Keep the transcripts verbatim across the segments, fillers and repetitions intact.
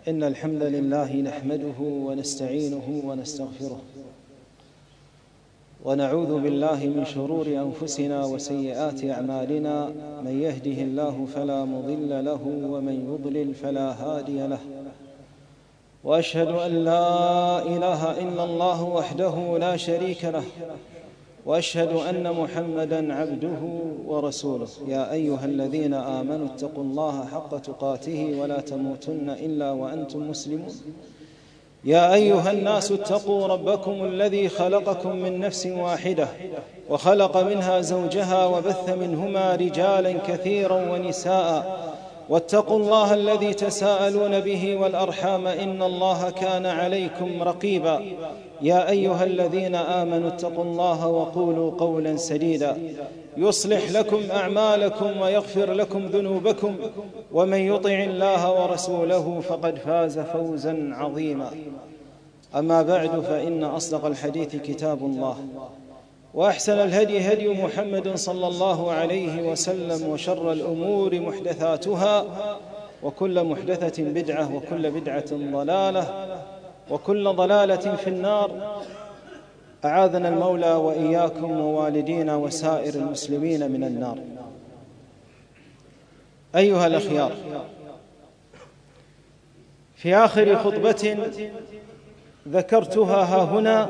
إن الحمد لله نحمده ونستعينه ونستغفره ونعوذ بالله من شرور أنفسنا وسيئات أعمالنا. من يهده الله فلا مضل له ومن يضلل فلا هادي له، وأشهد أن لا إله إلا الله وحده لا شريك له، وأشهد أن محمدًا عبده ورسوله. يا أيها الذين آمنوا اتقوا الله حق تقاته ولا تموتن إلا وأنتم مسلمون. يا أيها الناس اتقوا ربكم الذي خلقكم من نفس واحدة وخلق منها زوجها وبث منهما رجالا كثيرا ونساء، واتقوا الله الذي تساءلون به والأرحام إن الله كان عليكم رقيبا. يا أيها الذين آمنوا اتقوا الله وقولوا قولا سديدا يصلح لكم أعمالكم ويغفر لكم ذنوبكم، ومن يطع الله ورسوله فقد فاز فوزا عظيما. أما بعد، فإن أصدق الحديث كتاب الله، وأحسن الهدي هدي محمد صلى الله عليه وسلم، وشر الأمور محدثاتها، وكل محدثة بدعة، وكل بدعة ضلالة، وكل ضلالة في النار. أعاذنا المولى وإياكم ووالدينا وسائر المسلمين من النار. أيها الأخيار، في آخر خطبة ذكرتها ها هنا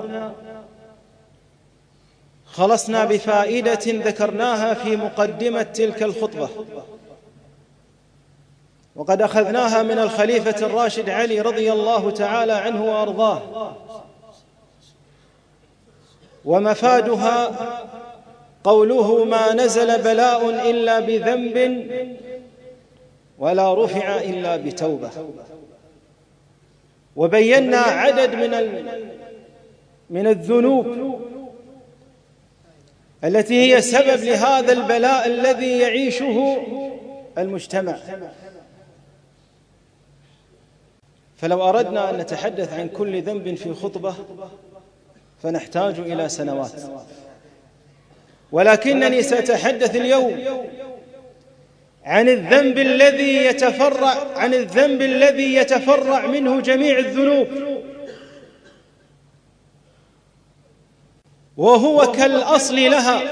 خلصنا بفائدة ذكرناها في مقدمة تلك الخطبة، وقد أخذناها من الخليفة الراشد علي رضي الله تعالى عنه وأرضاه، ومفادها قوله: ما نزل بلاء إلا بذنب ولا رفع إلا بتوبة. وبينا عدد من من الذنوب التي هي سبب لهذا البلاء الذي يعيشه المجتمع. فلو أردنا أن نتحدث عن كل ذنب في خطبة فنحتاج إلى سنوات، ولكنني سأتحدث اليوم عن الذنب الذي يتفرع عن الذنب الذي يتفرع منه جميع الذنوب، وهو كالأصل لها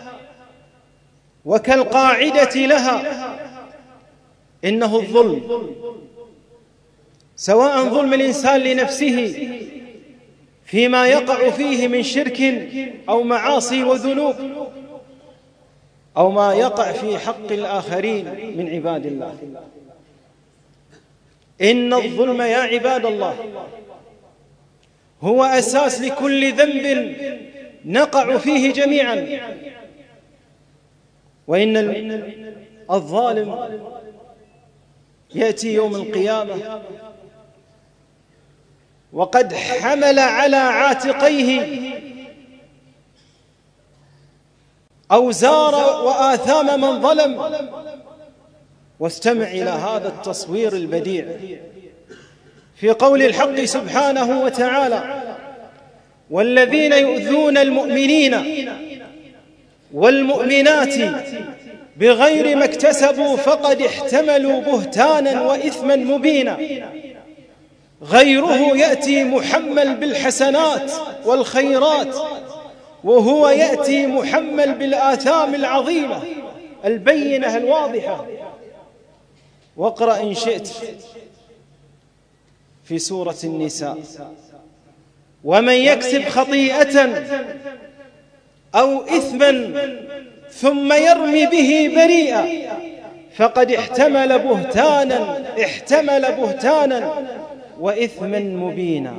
وكالقاعدة لها، إنه الظلم، سواء ظلم الإنسان لنفسه فيما يقع فيه من شرك أو معاصي وذنوب، أو ما يقع في حق الآخرين من عباد الله. إن الظلم يا عباد الله هو أساس لكل ذنب نقع فيه جميعا. وإن الظالم يأتي يوم القيامة وقد حمل على عاتقيه أوزار وآثام من ظلم. واستمع إلى هذا التصوير البديع في قول الحق سبحانه وتعالى: والذين يؤذون المؤمنين والمؤمنات بغير ما اكتسبوا فقد احتملوا بهتانا وإثما مبينا. غيره يأتي محمل بالحسنات والخيرات، وهو يأتي محمل بالآثام العظيمة البينة الواضحة. واقرأ إن شئت في سورة النساء: ومن يكسب خطيئة أو إثما ثم يرمي به بريئا فقد احتمل بهتانا احتمل بهتانا وإثما مبينا.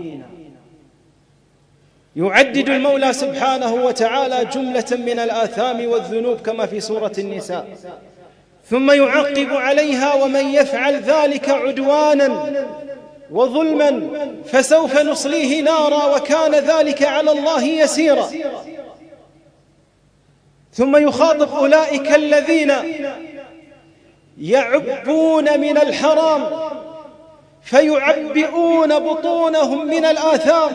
يعدد المولى سبحانه وتعالى جملة من الآثام والذنوب كما في سورة النساء، ثم يعقب عليها: ومن يفعل ذلك عدوانا وظلما فسوف نصليه نارا وكان ذلك على الله يسيرا. ثم يخاطب أولئك الذين يعبون من الحرام فيعبئون بطونهم من الآثام.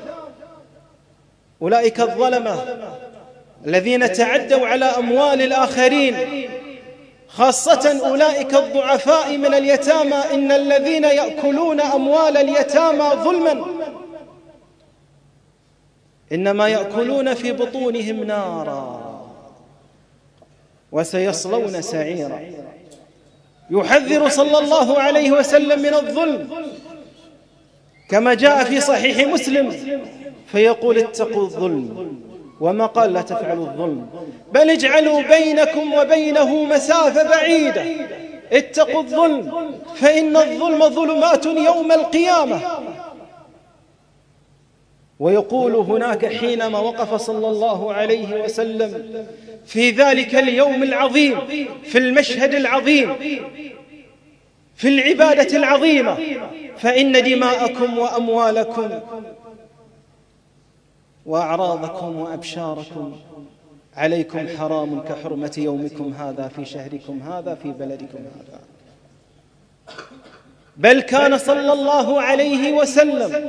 أولئك الظلمة الذين تعدوا على أموال الآخرين خاصة أولئك الضعفاء من اليتامى، إن الذين يأكلون أموال اليتامى ظلما إنما يأكلون في بطونهم نارا وسيصلون سعيرا. يحذر صلى الله عليه وسلم من الظلم كما جاء في صحيح مسلم، فيقول اتقوا الظلم، وما قال لا تفعلوا الظلم، بل اجعلوا بينكم وبينه مسافة بعيدة. اتقوا الظلم فإن الظلم ظلمات يوم القيامة. ويقول هناك حينما وقف صلى الله عليه وسلم في ذلك اليوم العظيم، في المشهد العظيم، في العبادة العظيمة، فإن دماءكم وأموالكم وأعراضكم وأبشاركم عليكم حرام كحرمة يومكم هذا في شهركم هذا في بلدكم هذا. بل كان صلى الله عليه وسلم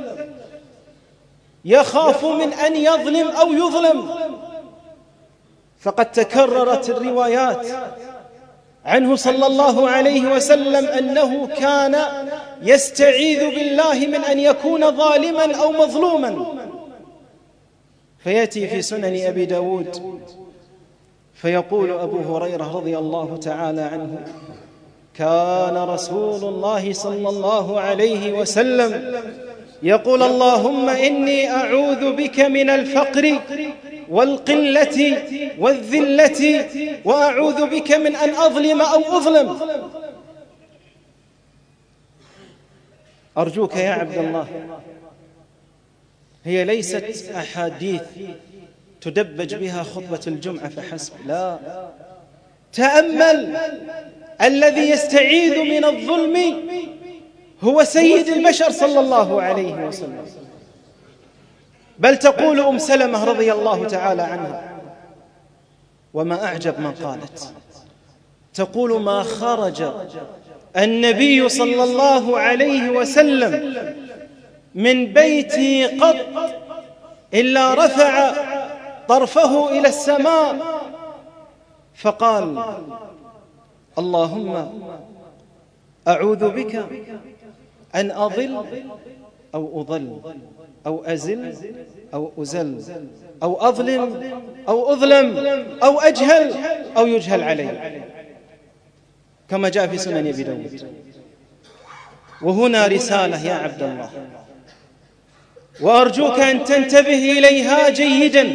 يخاف من أن يظلم أو يظلم، فقد تكررت الروايات عنه صلى الله عليه وسلم أنه كان يستعيذ بالله من أن يكون ظالما أو مظلوما. فيأتي في سنن أبي داود فيقول أبو هريرة رضي الله تعالى عنه: كان رسول الله صلى الله عليه وسلم يقول اللهم إني أعوذ بك من الفقر والقلة والذلة وأعوذ بك من أن أظلم أو أظلم. أرجوك يا عبد الله، هي ليست أحاديث تدبج بها خطبة الجمعة فحسب، لا، تأمل الذي يستعيذ من الظلم هو سيد البشر صلى الله عليه وسلم. بل تقول أم سلمة رضي الله تعالى عنها، وما أعجب ما قالت، تقول: ما خرج النبي صلى الله عليه وسلم من بيتي قط إلا رفع طرفه إلى السماء فقال: اللهم أعوذ بك أن أضل أو أضل أو أزل أو أزل أو أظلم أو أظلم أو أجهل أو يجهل علي، كما جاء في سنن أبي داود. وهنا رسالة يا عبد الله، وأرجوك أن تنتبه إليها جيدا،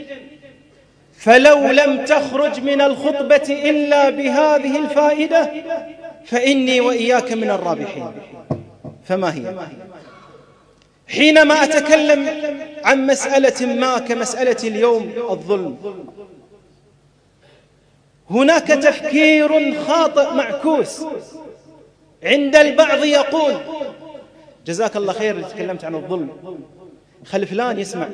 فلو لم تخرج من الخطبة إلا بهذه الفائدة فإني وإياك من الرابحين. فما هي؟ حينما أتكلم عن مسألة ما كمسألة اليوم الظلم، هناك تفكير خاطئ معكوس عند البعض يقول: جزاك الله خير اللي تكلمت عن الظلم، خلي فلان يسمع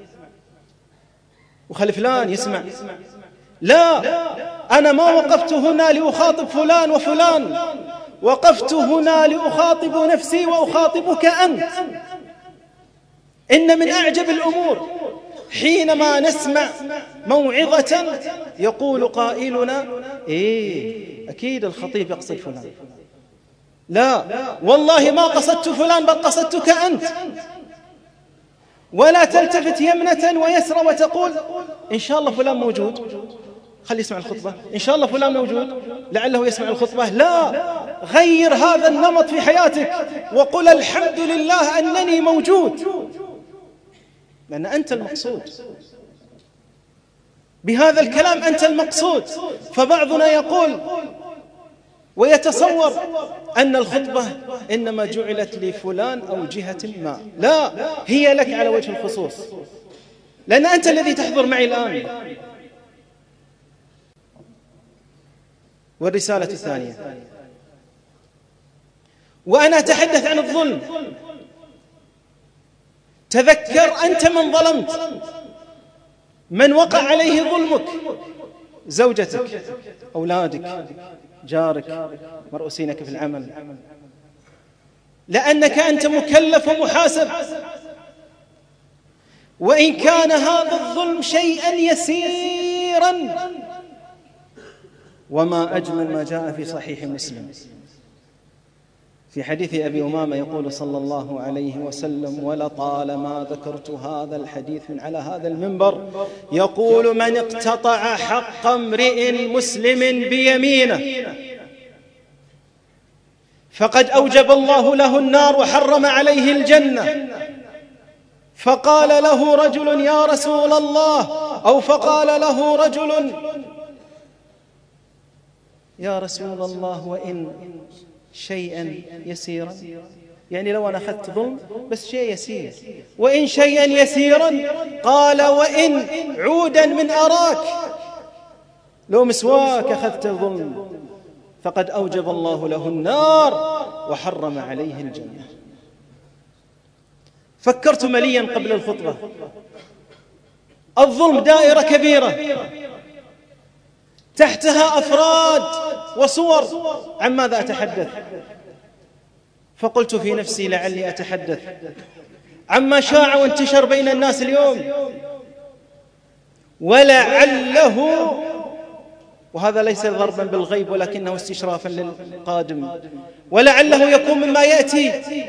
وخلي فلان يسمع. لا، أنا ما وقفت هنا لأخاطب فلان وفلان، وقفت هنا لأخاطب نفسي وأخاطبك أنت. إن من أعجب الأمور حينما نسمع موعظة يقول قائلنا: إيه أكيد الخطيب يقصد فلان. لا والله ما قصدت فلان، بل قصدتك أنت. ولا تلتفت يمنة ويسرى وتقول: إن شاء الله فلان موجود، خلي يسمع الخطبة، إن شاء الله فلان موجود لعله يسمع الخطبة. لا، غير هذا النمط في حياتك وقل الحمد لله أنني موجود، لأن أنت المقصود بهذا الكلام، أنت المقصود. فبعضنا يقول ويتصور أن الخطبة إنما جعلت لفلان أو جهة ما. لا، هي لك على وجه الخصوص، لأن أنت الذي تحضر معي الآن. والرسالة الثانية، وأنا أتحدث عن الظلم، تذكر أنت من ظلمت، من وقع عليه ظلمك: زوجتك، أولادك، جارك، مرؤوسينك في العمل، لأنك أنت مكلف ومحاسب. وإن كان هذا الظلم شيئا يسيرا وما أجمل ما جاء في صحيح مسلم في حديث أبي أمامة يقول صلى الله عليه وسلم: ولطالما ذكرت هذا الحديث من على هذا المنبر، يقول: من اقتطع حق امرئ مسلم بيمينه فقد أوجب الله له النار وحرم عليه الجنة. فقال له رجل: يا رسول الله، أو فقال له رجل: يا رسول الله، وإن شيئا يسيرا، يعني لو أنا أخذت ظلم بس شيء يسير، وإن شيئا يسيرا، قال: وإن عودا من أراك، لو مسواك أخذت الظلم فقد أوجب الله له النار وحرم عليه الجنة. فكرت مليا قبل الخطبة، الظلم دائرة كبيرة تحتها أفراد وصور، عن ماذا أتحدث؟ فقلت في نفسي لعلي أتحدث عما شاع وانتشر بين الناس اليوم، ولعله، وهذا ليس ضربا بالغيب ولكنه استشرافا للقادم، ولعله يكون مما يأتي،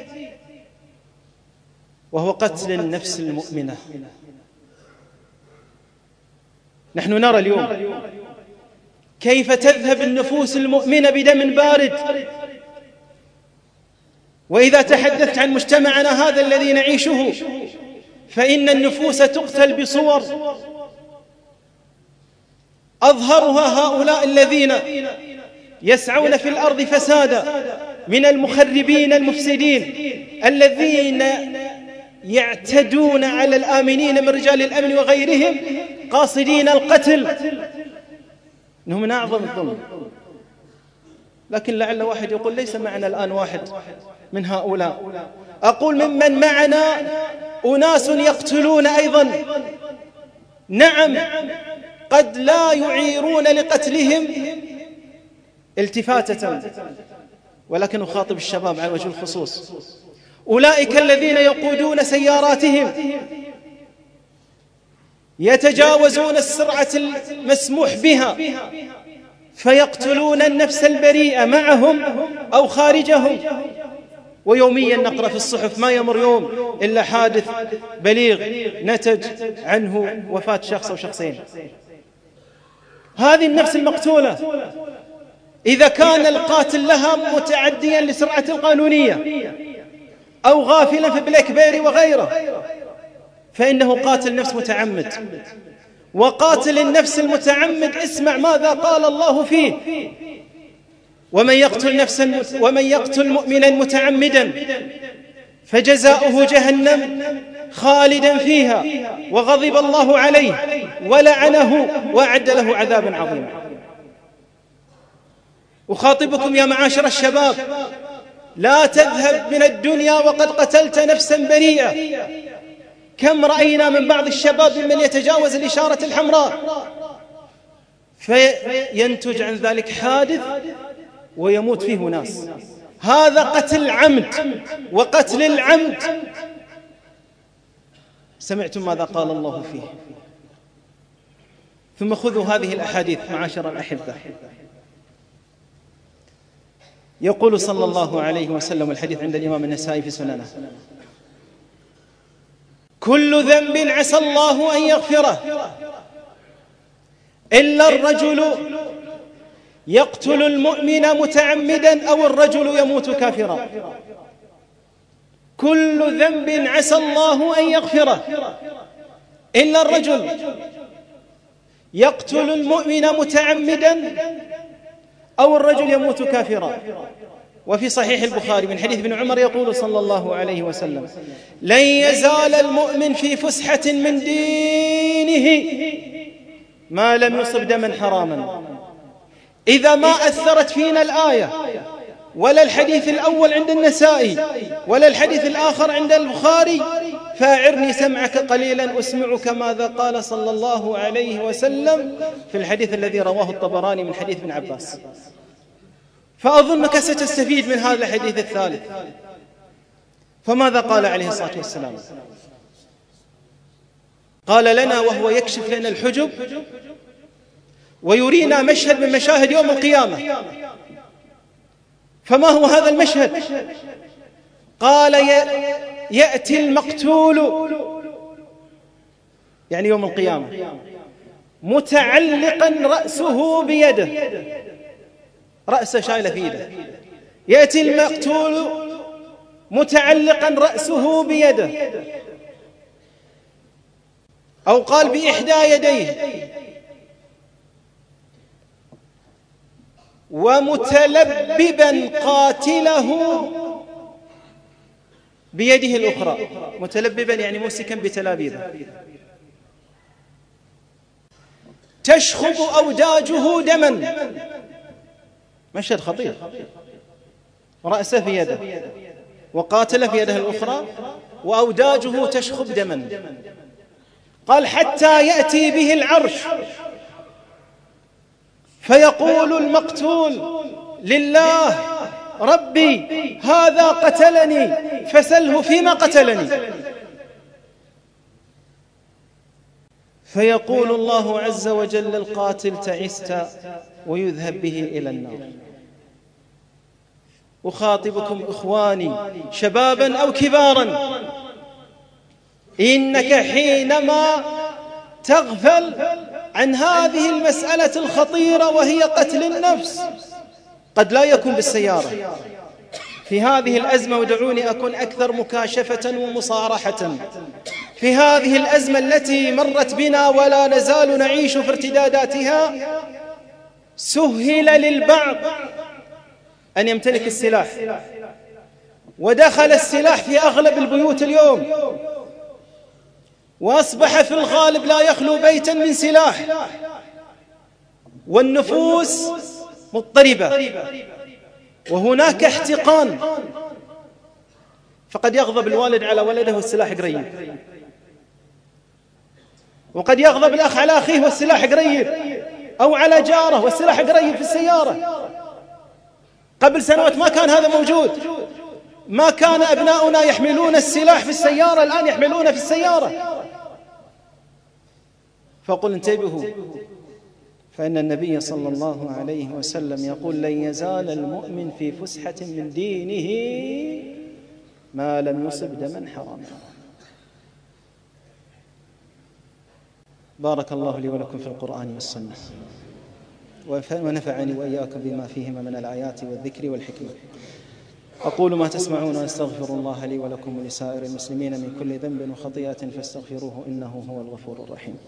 وهو قتل النفس المؤمنة. نحن نرى اليوم كيف تذهب النفوس المؤمنة بدم بارد. وإذا تحدثت عن مجتمعنا هذا الذي نعيشه، فإن النفوس تقتل بصور أظهرها هؤلاء الذين يسعون في الأرض فسادا، من المخربين المفسدين الذين يعتدون على الآمنين من رجال الأمن وغيرهم قاصدين القتل، إنه من أعظم الظلم. لكن لعل واحد يقول: ليس معنا الآن واحد من هؤلاء. أقول: ممن معنا أناس يقتلون أيضا، نعم، قد لا يعيرون لقتلهم التفاتة، ولكن أخاطب الشباب على وجه الخصوص، أولئك الذين يقودون سياراتهم يتجاوزون السرعة المسموح بها فيقتلون النفس البريئة معهم أو خارجهم. ويوميا نقرأ في الصحف ما يمر يوم إلا حادث بليغ نتج عنه وفاة شخص أو شخصين. هذه النفس المقتولة إذا كان القاتل لها متعديا لسرعة القانونية أو غافلا في بلاك بيري وغيره، فإنه قاتل نفس متعمد. وقاتل النفس المتعمد اسمع ماذا قال الله فيه: ومن يقتل نفسا ومن يقتل مؤمنا متعمدا فجزاؤه جهنم خالدا فيها وغضب الله عليه ولعنه وأعد له عذابا عظيما. أخاطبكم يا معاشر الشباب: لا تذهب من الدنيا وقد قتلت نفسا بريئة. كم رأينا من بعض الشباب من يتجاوز الإشارة الحمراء فينتج عن ذلك حادث ويموت فيه ناس. هذا قتل عمد، وقتل العمد سمعتم ماذا قال الله فيه. ثم خذوا هذه الأحاديث معاشر الأحبة. يقول صلى الله عليه وسلم، الحديث عند الإمام النسائي في سننه: كل ذنب عسى الله أن يغفره إلا الرجل يقتل المؤمن متعمدا أو الرجل يموت كافرا. كل ذنب عسى الله أن يغفره إلا الرجل يقتل المؤمن متعمدا أو الرجل يموت كافرا. وفي صحيح البخاري من حديث ابن عمر يقول صلى الله عليه وسلم: لن يزال المؤمن في فسحة من دينه ما لم يصب دما حراما. إذا ما أثرت فينا الآية ولا الحديث الأول عند النسائي ولا الحديث الآخر عند البخاري، فاعرني سمعك قليلا أسمعك ماذا قال صلى الله عليه وسلم في الحديث الذي رواه الطبراني من حديث ابن عباس. فأظنك ستستفيد من هذا الحديث الثالث. فماذا قال عليه الصلاة والسلام؟ قال لنا وهو يكشف لنا الحجب: ويرينا مشهد من مشاهد يوم القيامة. فما هو هذا المشهد؟ قال يأتي المقتول، يعني يوم القيامة، متعلقا رأسه بيده، رأسه شايله في يده. يأتي المقتول متعلقا رأسه بيده، أو قال بإحدى يديه، ومتلببا قاتله بيده الأخرى. متلببا يعني موسكا بتلابيبه، تشخب أوداجه دما. مشهد خطير، رأسه في يده وقاتل في يده الأخرى وأوداجه تشخب دما. قال حتى يأتي به العرش فيقول المقتول لله ربي هذا قتلني فسله فيما قتلني. فيقول الله عز وجل للقاتل تعست، ويذهب به إلى النار. أخاطبكم إخواني شبابا أو كبارا، إنك حينما تغفل عن هذه المسألة الخطيرة وهي قتل النفس، قد لا يكون بالسيارة في هذه الأزمة، ودعوني أكون أكثر مكاشفة ومصارحة، في هذه الأزمة التي مرت بنا ولا نزال نعيش في ارتداداتها، سهل للبعض أن يمتلك السلاح، ودخل السلاح في أغلب البيوت اليوم، وأصبح في الغالب لا يخلو بيتا من سلاح، والنفوس مضطربة، وهناك احتقان. فقد يغضب الوالد على ولده والسلاح قريب، وقد يغضب الأخ على أخيه والسلاح قريب، أو على جاره والسلاح قريب في السيارة. قبل سنوات ما كان هذا موجود، ما كان أبناؤنا يحملون السلاح في السيارة، الآن يحملونه في السيارة. فقل انتبهوا، فإن النبي صلى الله عليه وسلم يقول لن يزال المؤمن في فسحة من دينه ما لم يصب دما حراما. بارك الله لي ولكم في القرآن والسنة، ونفعني وإياكم بما فيهما من الآيات والذكر والحكمة. أقول ما تسمعون، وأستغفر الله لي ولكم ولسائر المسلمين من كل ذنب وخطيئة فاستغفروه إنه هو الغفور الرحيم.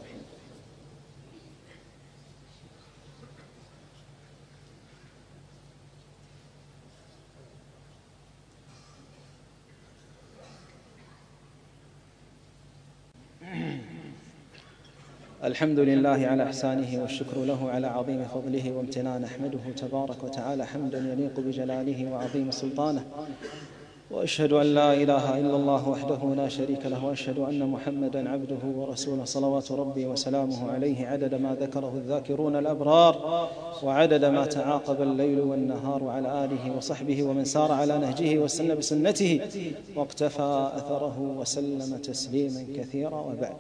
الحمد لله على إحسانه، والشكر له على عظيم فضله وامتنانه. أحمده تبارك وتعالى حمدا يليق بجلاله وعظيم سلطانه، وأشهد أن لا إله إلا الله وحده لا شريك له، وأشهد أن محمدا عبده ورسوله صلوات ربي وسلامه عليه عدد ما ذكره الذاكرون الأبرار، وعدد ما تعاقب الليل والنهار، وعلى آله وصحبه ومن سار على نهجه واستنى بسنته واقتفى أثره وسلم تسليما كثيرا. وبعد،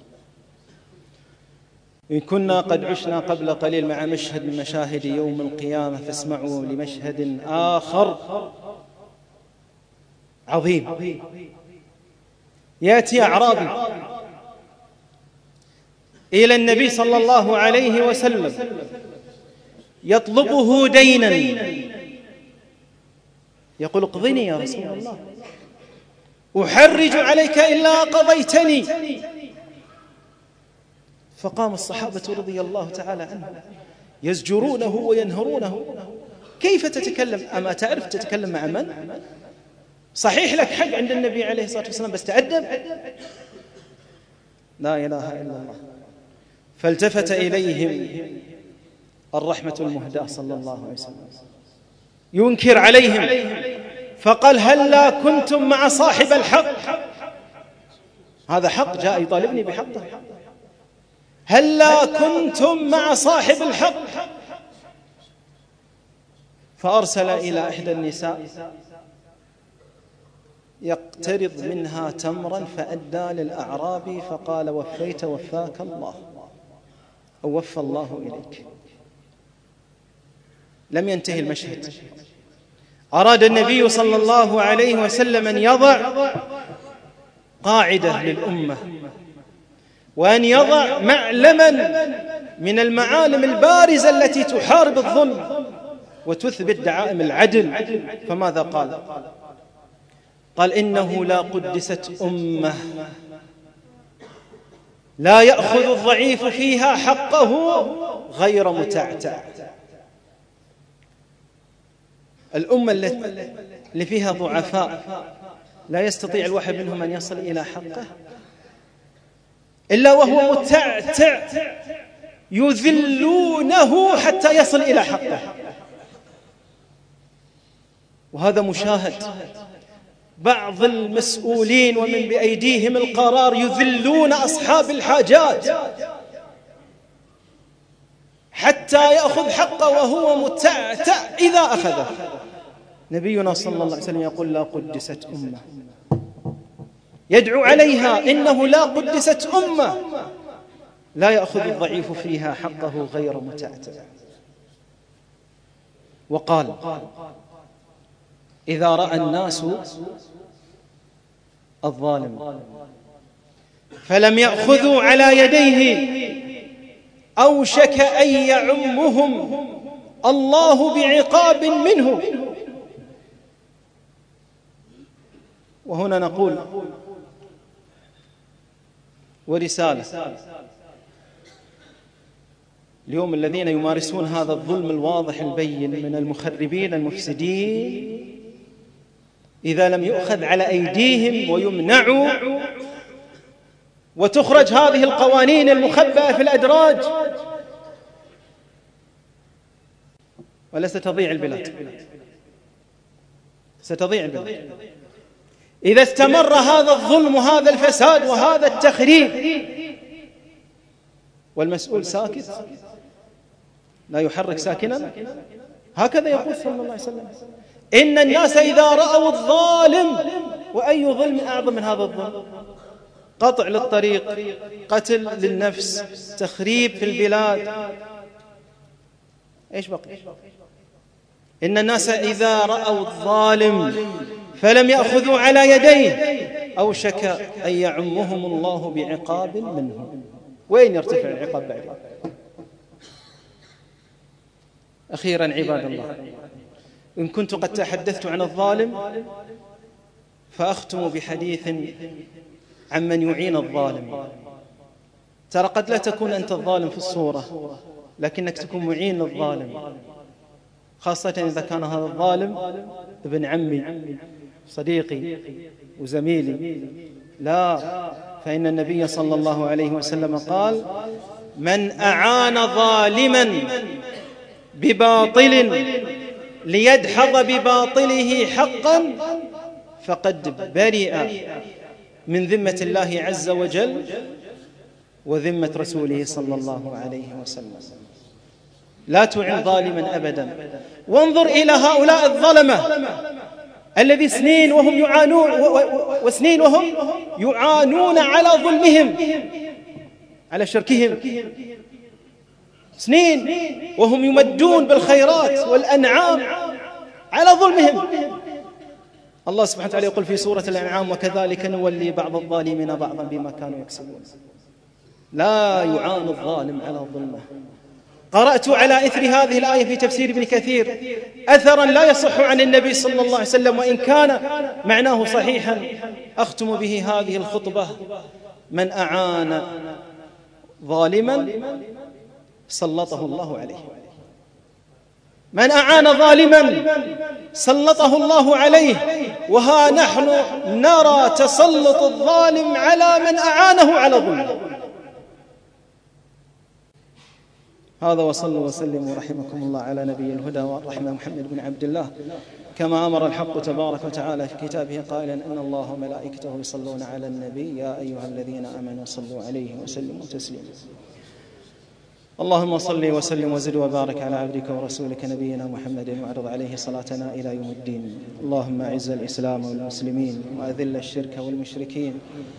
إن كنا قد عشنا قبل قليل مع مشهد من مشاهد يوم القيامة، فاسمعوا لمشهد آخر عظيم. يأتي أعرابي إلى النبي صلى الله عليه وسلم يطلبه دينا، يقول اقضني يا رسول الله، أحرج عليك إلا قضيتني. فقام الصحابة رضي الله تعالى عنهم يزجرونه وينهرونه: كيف تتكلم؟ أما تعرف تتكلم مع من؟ صحيح لك حق عند النبي عليه الصلاة والسلام، بس تأدب. لا إله إلا الله. فالتفت إليهم الرحمة المهداة صلى الله عليه وسلم ينكر عليهم، فقال: هلا كنتم مع صاحب الحق؟ هذا حق جاء يطالبني بحقه. هلا كنتم مع صاحب الحق؟ فأرسل إلى إحدى النساء يقترض منها تمرا، فأدى للأعرابي فقال: وفيت وفاك الله، أو وفى الله إليك. لم ينتهي المشهد. أراد النبي صلى الله عليه وسلم أن يضع قاعدة للأمة، وأن يضع معلما من المعالم البارزة التي تحارب الظلم وتثبت دعائم العدل. فماذا قال؟ قال: إنه لا قدست أمة لا يأخذ الضعيف فيها حقه غير متعتع. الأمة اللي فيها ضعفاء لا يستطيع الواحد منهم أن يصل إلى حقه إلا وهو متعتع، يذلونه حتى يصل إلى حقه. وهذا مشاهد. بعض المسؤولين ومن بأيديهم القرار يذلون أصحاب الحاجات حتى يأخذ حقه وهو متعتع إذا أخذه. نبينا صلى الله عليه وسلم يقول: لا قدست أمة، يدعو عليها: إنه لا قدست أمة لا يأخذ الضعيف فيها حقه غير متعتع. وقال: إذا رأى الناس الظالم فلم يأخذوا على يديه أوشك أن يعمهم الله بعقاب منه. وهنا نقول ورسالة اليوم الذين يمارسون هذا الظلم الواضح البين من المخربين المفسدين، إذا لم يؤخذ على أيديهم ويمنعوا وتخرج هذه القوانين المخبأة في الأدراج، ولا ستضيع البلاد، ستضيع البلاد. إذا استمر هذا الظلم وهذا الفساد وهذا التخريب والمسؤول ساكت لا يحرك ساكنا، هكذا يقول صلى الله عليه وسلم: إن الناس إذا رأوا الظالم، وأي ظلم أعظم من هذا الظلم؟ قطع للطريق، قتل للنفس، تخريب في البلاد، إيش بقي؟ إن الناس إذا رأوا الظالم فلم يأخذوا على يديه أوشك أن يعمهم الله بعقاب منه. وين يرتفع العقاب بعد؟ أخيرا عباد الله، إن كنت قد تحدثت عن الظالم فأختم بحديث عن من يعين الظالم. ترى قد لا تكون أنت الظالم في الصورة، لكنك تكون معين للظالم، خاصة إذا كان هذا الظالم ابن عمي صديقي وزميلي. لا، فإن النبي صلى الله عليه وسلم قال: من أعان ظالما بباطل ليدحض بباطله حقا فقد برئ من ذمة الله عز وجل وذمة رسوله صلى الله عليه وسلم. لا تعن ظالما أبدا. وانظر إلى هؤلاء الظلمة الذي سنين وهم يعانون وسنين وهم يعانون على ظلمهم، على شركهم، سنين وهم يمدون بالخيرات والأنعام على ظلمهم. الله سبحانه وتعالى يقول في سورة الأنعام: وكذلك نولي بعض الظالمين بعضا بما كانوا يكسبون. لا يعان الظالم على ظلمه. قرأت على إثر هذه الآية في تفسير ابن كثير أثرا لا يصح عن النبي صلى الله عليه وسلم، وإن كان معناه صحيحا، أختم به هذه الخطبة: من أعان ظالما سلطه الله عليه. من أعان ظالما سلطه الله عليه. وها نحن نرى تسلط الظالم على من أعانه على ظلمه. هذا، وصلوا وسلموا رحمكم الله على نبي الهدى والرحمة محمد بن عبد الله، كما أمر الحق تبارك وتعالى في كتابه قائلا: إن الله وملائكته يصلون على النبي يا أيها الذين آمنوا صلوا عليه وسلموا تسليما. اللهم صل وسلم وزد وبارك على عبدك ورسولك نبينا محمد، واعرض عليه صلاتنا إلى يوم الدين. اللهم أعز الإسلام والمسلمين وأذل الشرك والمشركين،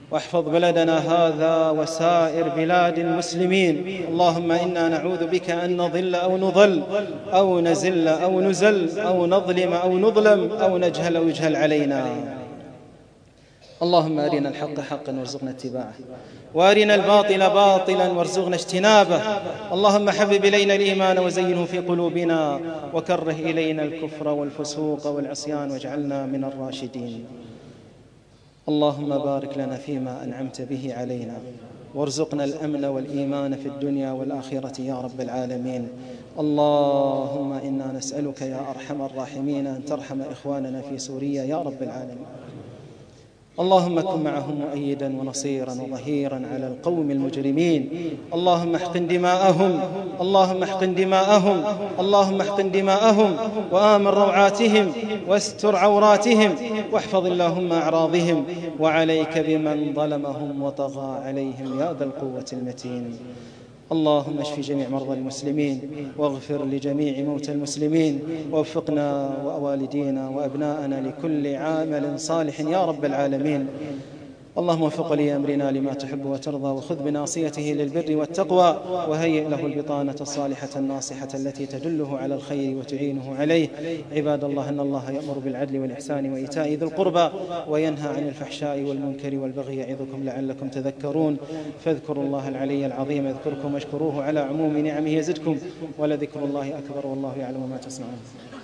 واحفظ بلدنا هذا وسائر بلاد المسلمين. اللهم إنا نعوذ بك أن نضل أو نضل أو نزل أو نزل أو نظلم أو نظلم أو نجهل أو يجهل علينا. اللهم أرنا الحق حقا وارزقنا اتباعه، وأرنا الباطل باطلا وارزقنا اجتنابه. اللهم حبب إلينا الإيمان وزينه في قلوبنا، وكره إلينا الكفر والفسوق والعصيان واجعلنا من الراشدين. اللهم بارك لنا فيما أنعمت به علينا، وارزقنا الأمن والإيمان في الدنيا والآخرة يا رب العالمين. اللهم إنا نسألك يا أرحم الراحمين أن ترحم إخواننا في سوريا يا رب العالمين. اللهم كن معهم مؤيدا ونصيرا وظهيرا على القوم المجرمين. اللهم احقن دماءهم، اللهم احقن دماءهم، اللهم احقن دماءهم وآمن روعاتهم واستر عوراتهم، واحفظ اللهم أعراضهم، وعليك بمن ظلمهم وطغى عليهم يا ذا القوة المتين. اللهم اشف جميع مرضى المسلمين، واغفر لجميع موتى المسلمين، ووفقنا ووالدينا وأبناءنا لكل عمل صالح يا رب العالمين. اللهم وفق لي أمرنا لما تحب وترضى، وخذ بناصيته للبر والتقوى، وهيئ له البطانة الصالحة الناصحة التي تدله على الخير وتعينه عليه. عباد الله، إن الله يأمر بالعدل والإحسان وإيتاء ذي القربى، وينهى عن الفحشاء والمنكر والبغي يعظكم لعلكم تذكرون. فاذكروا الله العلي العظيم يذكركم، واشكروه على عموم نعمه يزدكم، ولذكر الله أكبر والله يعلم ما تصنعون.